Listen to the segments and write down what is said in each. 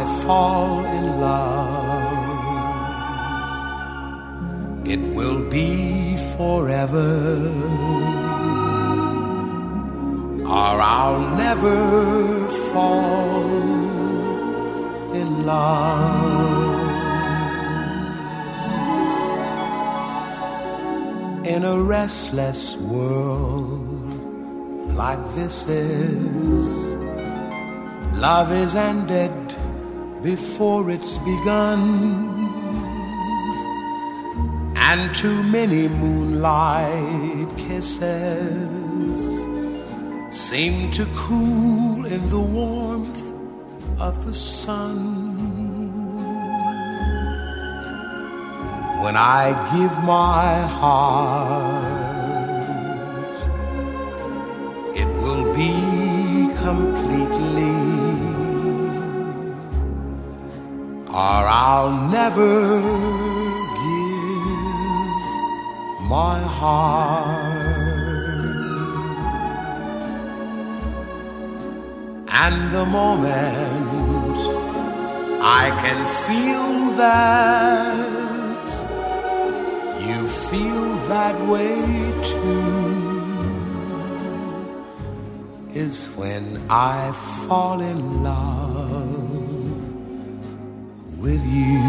fall in love, it will be forever, or I'll never fall in love. In a restless world like this is, love is ended before it's begun, and too many moonlight kisses seem to cool in the warmth of the sun. When I give my heart, it will be completely, or I'll never give my heart. And the moment I can feel that you feel that way too is when I fall in love with you.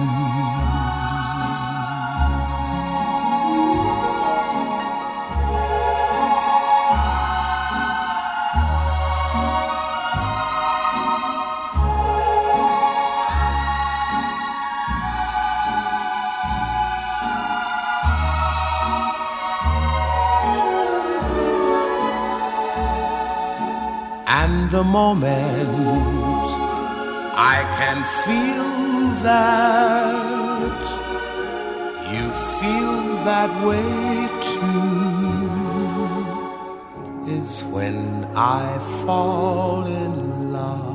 And the moment I can feel that you feel that way too is when I fall in love.